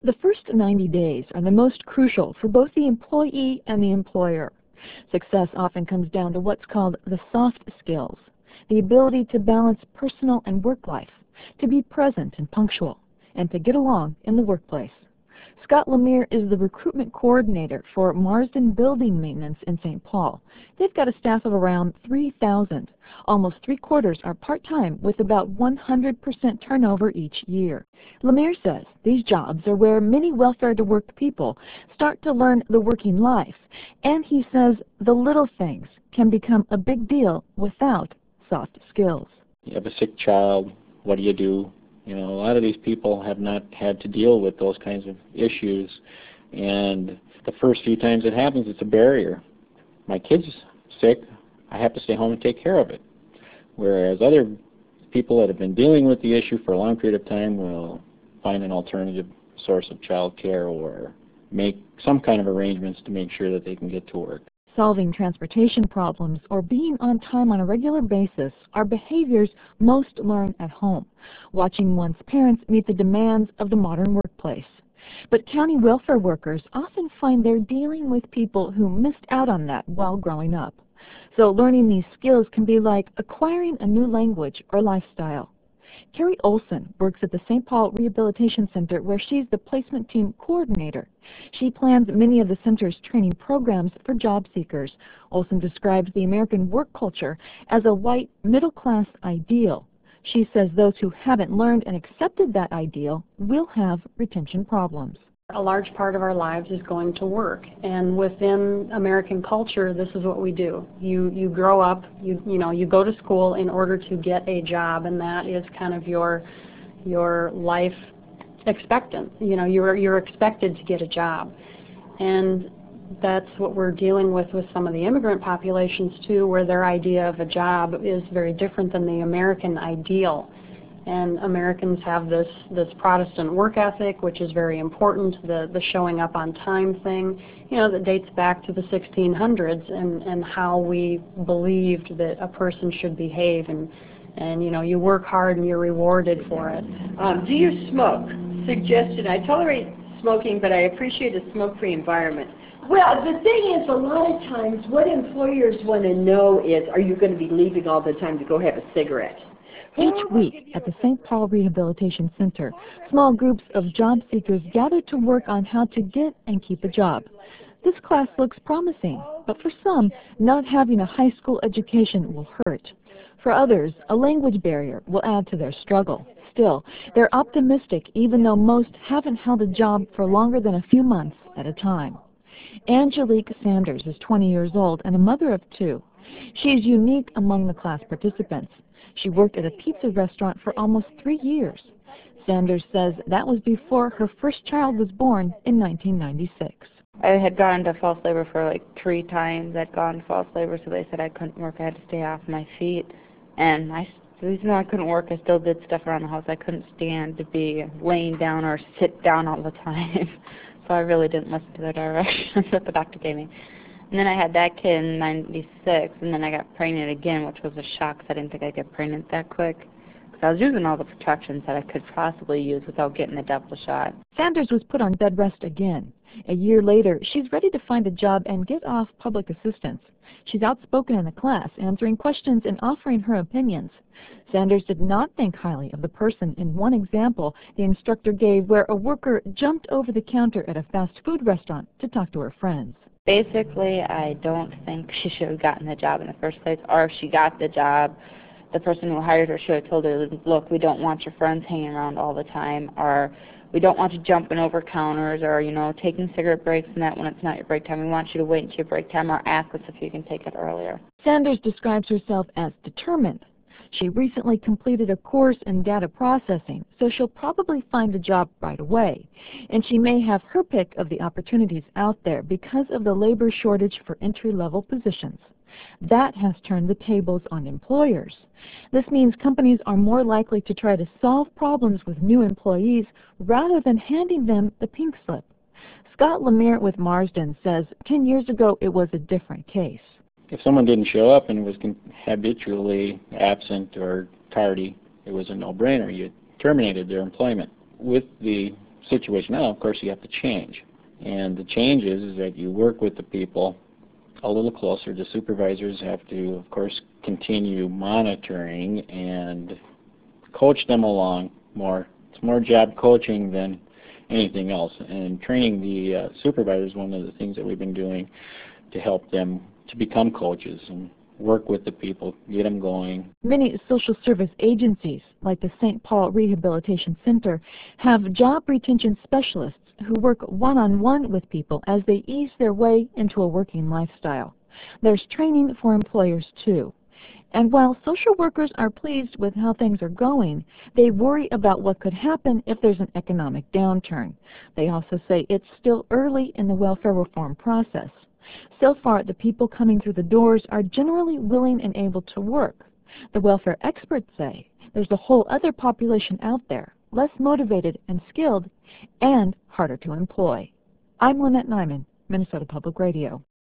The first 90 days are the most crucial for both the employee and the employer. Success often comes down to what's called the soft skills, the ability to balance personal and work life, to be present and punctual, and to get along in the workplace. Scott Lemire is the recruitment coordinator for Marsden Building Maintenance in St. Paul. They've got a staff of around 3,000. Almost three-quarters are part-time with about 100% turnover each year. Lemire says these jobs are where many welfare-to-work people start to learn the working life, and he says the little things can become a big deal without soft skills. You have a sick child, what do you do? You know, a lot of these people have not had to deal with those kinds of issues, and the first few times it happens, it's a barrier. My kid's sick, I have to stay home and take care of it. Whereas other people that have been dealing with the issue for a long period of time will find an alternative source of child care or make some kind of arrangements to make sure that they can get to work. Solving transportation problems or being on time on a regular basis are behaviors most learn at home, watching one's parents meet the demands of the modern workplace. But county welfare workers often find they're dealing with people who missed out on that while growing up. So learning these skills can be like acquiring a new language or lifestyle. Carrie Olson works at the St. Paul Rehabilitation Center, where she's the placement team coordinator. She plans many of the center's training programs for job seekers. Olson describes the American work culture as a white middle-class ideal. She says those who haven't learned and accepted that ideal will have retention problems. A large part of our lives is going to work, and within American culture, this is what we do. You grow up, you go to school in order to get a job, and that is kind of your life expectant. You know, you're expected to get a job, and that's what we're dealing with some of the immigrant populations too, where their idea of a job is very different than the American ideal. And Americans have this Protestant work ethic, which is very important, the showing up on time thing, you know, that dates back to the 1600s and how we believed that a person should behave, and you know, you work hard and you're rewarded for it. Do you smoke? Suggestion. I tolerate smoking, but I appreciate a smoke-free environment. Well, the thing is, a lot of times what employers want to know is, are you going to be leaving all the time to go have a cigarette? Each week at the St. Paul Rehabilitation Center, small groups of job seekers gather to work on how to get and keep a job. This class looks promising, but for some, not having a high school education will hurt. For others, a language barrier will add to their struggle. Still, they're optimistic even though most haven't held a job for longer than a few months at a time. Angelique Sanders is 20 years old and a mother of two. She's unique among the class participants. She worked at a pizza restaurant for almost 3 years. Sanders says that was before her first child was born in 1996. I had gone into false labor for like 3 times. I'd gone into false labor, so they said I couldn't work. I had to stay off my feet. And even though I couldn't work, I still did stuff around the house. I couldn't stand to be laying down or sit down all the time. So I really didn't listen to the directions that the doctor gave me. And then I had that kid in 96, and then I got pregnant again, which was a shock because I didn't think I'd get pregnant that quick. Because I was using all the protections that I could possibly use without getting the double shot. Sanders was put on bed rest again. A year later, she's ready to find a job and get off public assistance. She's outspoken in the class, answering questions and offering her opinions. Sanders did not think highly of the person in one example the instructor gave where a worker jumped over the counter at a fast food restaurant to talk to her friends. Basically, I don't think she should have gotten the job in the first place, or if she got the job, the person who hired her should have told her, look, we don't want your friends hanging around all the time, or we don't want you jumping over counters, or, you know, taking cigarette breaks and that when it's not your break time. We want you to wait until your break time, or ask us if you can take it earlier. Sanders describes herself as determined. She recently completed a course in data processing, so she'll probably find a job right away. And she may have her pick of the opportunities out there because of the labor shortage for entry-level positions. That has turned the tables on employers. This means companies are more likely to try to solve problems with new employees rather than handing them the pink slip. Scott Lemire with Marsden says 10 years ago it was a different case. If someone didn't show up and was habitually absent or tardy, it was a no-brainer. You terminated their employment. With the situation now, of course, you have to change. And the change is that you work with the people a little closer. The supervisors have to, of course, continue monitoring and coach them along more. It's more job coaching than anything else. And training the supervisors is one of the things that we've been doing to help them to become coaches and work with the people, get them going. Many social service agencies, like the St. Paul Rehabilitation Center, have job retention specialists who work one-on-one with people as they ease their way into a working lifestyle. There's training for employers, too. And while social workers are pleased with how things are going, they worry about what could happen if there's an economic downturn. They also say it's still early in the welfare reform process. So far, the people coming through the doors are generally willing and able to work. The welfare experts say there's a whole other population out there, less motivated and skilled, and harder to employ. I'm Lynette Nyman, Minnesota Public Radio.